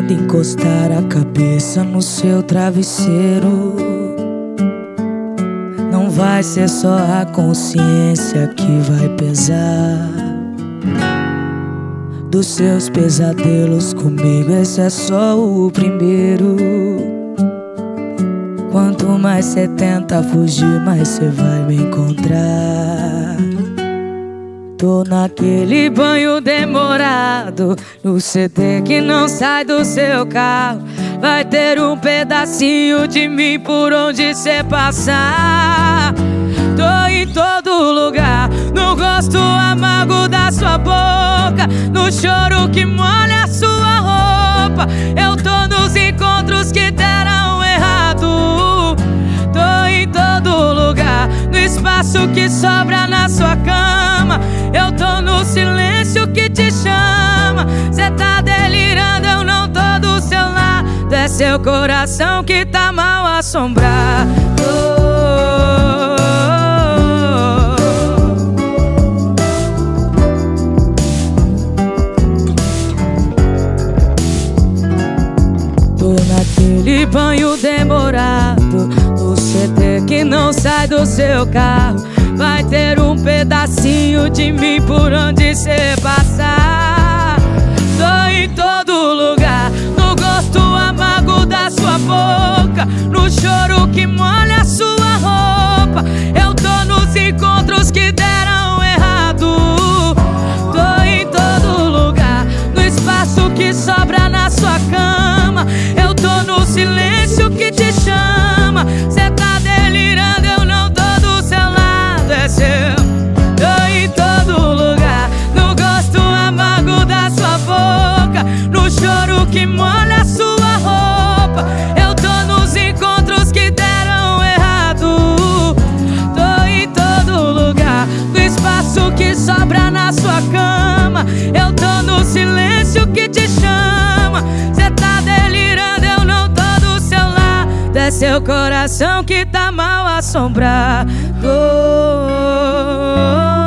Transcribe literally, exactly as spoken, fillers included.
quando encostar a cabeça no seu travesseiro, não vai ser só a consciência que vai pesar. Dos seus pesadelos comigo, esse é só o primeiro. Quanto mais cê tenta fugir, mais cê vai me encontrar. Tô naquele banho demorado, no C D que não sai do seu carro. Vai ter um pedacinho de mim por onde cê passar. Tô em todo lugar, no gosto amargo da sua boca, no choro que molha a sua roupa. Eu tô nos encontros que deram errado. Tô em todo lugar, no espaço que sobra na sua cama. Eu tô no silêncio que te chama. Cê tá delirando, eu não tô do seu lado. É seu coração que tá mal assombrado. Tô naquele banho demorado, no C D que não sai do seu carro. Vai ter um pedacinho de mim por onde cê passar. Tô em todo lugar, no gosto amargo da sua boca, no choro que molha a sua roupa. Eu tô nos encontros que deram errado. Tô em todo lugar, no espaço que sobra na sua cama. Eu tô no silêncio que te chama. Cê tá delirando, eu não tô do seu lado. É seu. Tô em todo lugar, no gosto amargo da sua boca, no choro que molha a sua roupa. Eu tô nos encontros que deram errado. Tô em todo lugar, no espaço que sobra na sua cama. Eu tô no silêncio que te chama. Cê tá delirando, eu não tô do seu lado. É seu coração que tá mal assombrado.